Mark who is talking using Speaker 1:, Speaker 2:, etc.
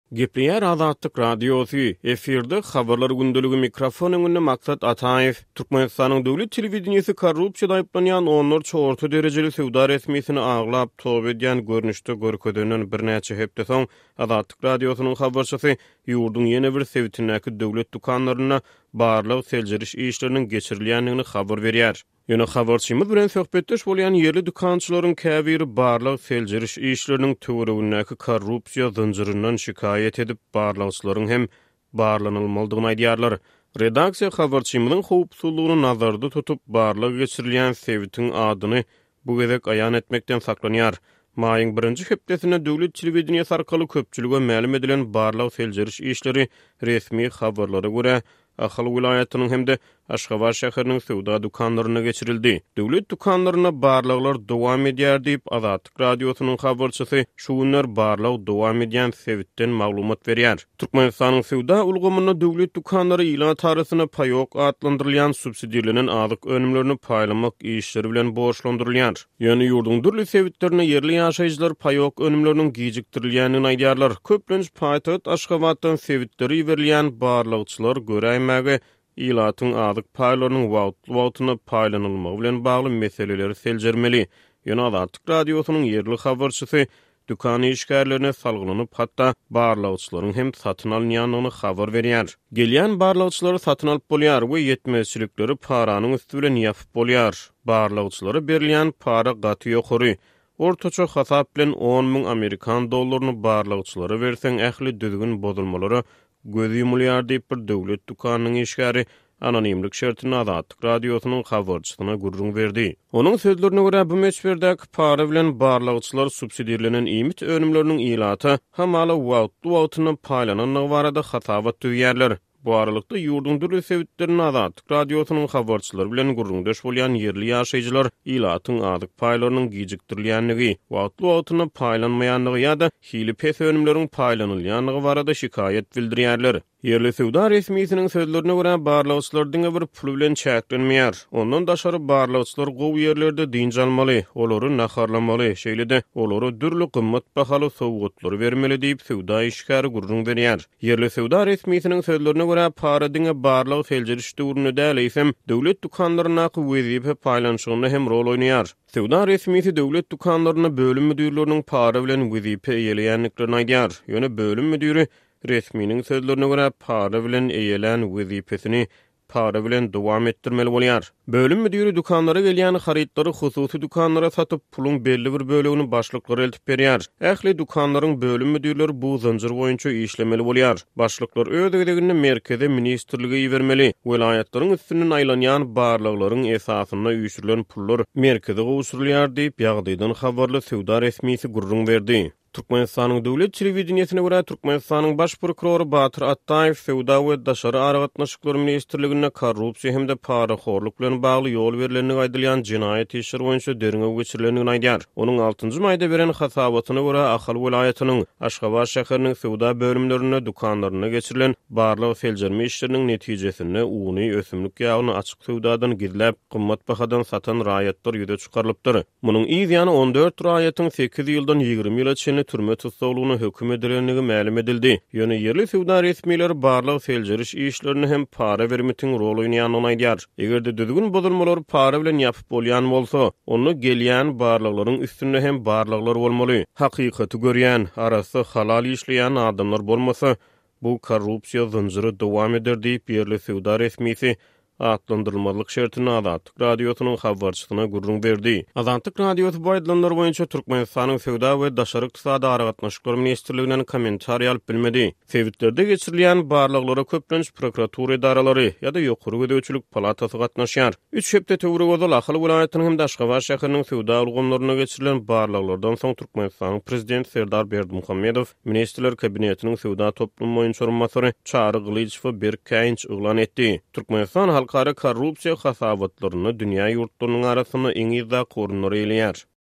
Speaker 1: Gepriyer Azatlyk Radiosu efirde habarlar gündölügi mikrofon öňünde Maksat Ataev Türkmenistanyň döwlet telewizionyasy korrupsiýada aýplanýan 10 orta derejeli sowda resmiýetini aglap top edýän görnüşde görkezenen birnäçe hepde soň Azatlyk Radiosynyň habarçysy ýurdun ýene bir sewitindäki döwlet dukanlaryna barlyk seljeriş işleriniň geçirilýändigini habar berýär. Ýöne habarçymyz bilen söhbetdeş bolýan ýerli dukançylaryň käbiri barlyk seljeriş işleriniň töweregindäki korrupsiýa zynjyryndan şikayet edip barlawçylaryň hem barlanylmalydygyny aýdýarlar. Redaksiýa habarçymyzyň howpsuzlygyny nazarda tutup barlyk geçirilýän sewitiň adyny bu gezek aýan etmekden saklanýar. Maýyň 1-nji hepdesinde döwlet telewizionyasy arkaly köpçülige ma'lum edilen barlyk seljeriş işleri resmi habarlara görä Ahal vilayatynyň hemde Aşgabat şäheriniň sowda dukanlaryna geçirildi. Döwlet dukanlaryna barlyklar dowam edýär diýip Azatlyk Radiosynyň habarçysy şu günler barlyk dowam edýän sewitden maglumat berýär. Türkmenistanyň sowda ulgamyna döwlet dukanlary ilan tarasyna paýok adlandyrylýan subsidiýalenen azyk önümlerini paýlamak işleri bilen borçlandyrylýar. Ýöne ýurdun dürli sewitlerine yerli ýaşaýjylar paýok önümleriniň gijikdirilýänini aýdýarlar. Köplenç paýtagat Aşgabatdan sewitleri berilýän barlykçylar göräýmäge ilatyň azyk paýlarynyň wagtlyna paýlanylmagy bilen bagly meseleleri seljermeli. Ýöne Azatlyk Radiosynyň yerli habarçysy dukan işgärlerine salgylanyp hatda barlykçylaryň hem satyn alynýanyny habar berýär. Gelýän barlykçylary satyn alyp bolýar we ýetmezçilikleri paranyň üstü bilen ýapyp bolýar. Barlykçylary berilýän para gaty ýokary. Ortaça hasap bilen 10.000 Amerikan dollaryny barlykçylary berseň ähli düzgün bozulmalary göz yumulýar diýip bir döwlet dukanynyň işgäri anonimlik şertini Azatlyk Radiosynyň habarçysyna gurrun berdi. Onuň sözlerine görä bu meçberdäki para bilen barlykçylar subsidiýalenen iýmit önümleriniň ilaty hamaly wagtlyna paýlananyny barada hasabat düýýärler. Bu aralykda ýurdun dürli sewitlerini Azatlyk Radiosynyň habarçylary bilen gurrundaş bolýan yerli ýaşaýjylar ilatyň azyk paýlarynyň gijikdirilýändigi, wagtlyna paýlanmaýandygy ýa-da hili pes önümleriň paýlanylýandygy barada şikayet bildirýärler. Yerli sowda resmiýetiniň sözlerine görä barlykçylar diňe bir pul bilen çäklenmeýär. Ondan daşary barlykçylar gowy ýerlerde dinç almaly, olary naharlamaly, şeýle-de olary dürli gymmat bahaly sowgatlar bermeli diýip sowda işgäri gurrun berýär. Yerli sowda resmiýetiniň sözlerine görä para diňe barlyk seljeriş döwrüne däleýsem döwlet dukanlaryna wezipe paýlanşygyna hem rol oýnaýar. Sowda resmiýeti döwlet dukanlaryna bölüm müdürleriniň para bilen wezipe eýelýänliklerini aýdýar. Ýöne bölüm müdüri resminiň sözlerine görä para bilen eýelen wezipesini para bilen dowam etdirmeli bolýar. Bölüm müdüri dukanlara gelýän harytlary hususy dukanlara satyp pulun belli bir bölegini başlyklary eltip berýär. Ähli dukanlaryň bölüm müdürleri bu zanjyr boýunça işlemeli bolýar. Başlyklar öz gedegini merkeze ministrlige ýermeli. Welaýatlaryň üstünden aýlanýan barlyklaryň esasyna üýşürilen pullar merkeze gowşurulýar diýip ýagdaýdan habarly sowda resmiýeti gurrun berdi. Türkmenistanyň döwlet telewizionysyna görä Türkmenistanyň baş prokuroru Batyr Attaýew sowda we daşary aragatnaşyklar ministrligine korrupsiýa hemde paraxorluk bilen bagly ýol berilenini aýdylýan jinaýat işleri boýunça deriňe geçirilenini aýdýar. Onuň 6-njy maýda beren hasabatyna görä Ahal vilayatynyň Aşgabat şäheriniň sowda bölümlerine dukanlaryna geçirilen barlyk seljerme işleriniň netijesinde uny ösümlik ýagyny açyk sowdadan gizläp gymmat bahadan satan raýatlar ýüze çykarlypdyr. Munyň ýany 14 raýatyň 8 ýyldan 20 ýyla türme tutulduğunu höküm edilenligi ma'lum edildi. Ýöne yerli sowda resmiýetleri barlyk seljeriş işlerini hem para bermetiň rol oýnaýanyny aýdýar. Egerde düzgün bozulmalar para bilen ýapyp bolýan bolsa, onu gelýän barlyklaryň üstünde hem barlyklar bolmaly. Hakykaty görýän, arasy halal işleýän adamlar bolmasa, bu korrupsiýa zynjyry dowam eder diýip yerli sowda resmiýeti atlandyrylmalyk şertini Azatlyk Radiosynyň habarçysyna gurrun berdi. Azatlyk Radiosy baýdanlar boýunça Türkmenistanyň sowda we daşary ykdysady aragatnaşyklar ministrliginden kommentariýa alyp bilmedi. Sewitlerde geçirilýän barlyklara köplenç prokuratura idaralary ýa-da ýokary gödäwçilik palatasy gatnaşýar. 3 hepde töwregozal Ahal vilayatynyň hem Aşgabat şäheriniň sowda ulgamlaryna geçirilen barlyklardan soň Türkmenistanyň prezident Serdar Berdimuhammedow ministrler kabinetiniň sowda toplum boýunça orunmasary Çary Gylyçow bir käýinç uglan etdi. Türkmenistan halkara korrupsiýa hasabatlaryny dünýä ýurtlarynyň arasyna eňi da korunary elýär.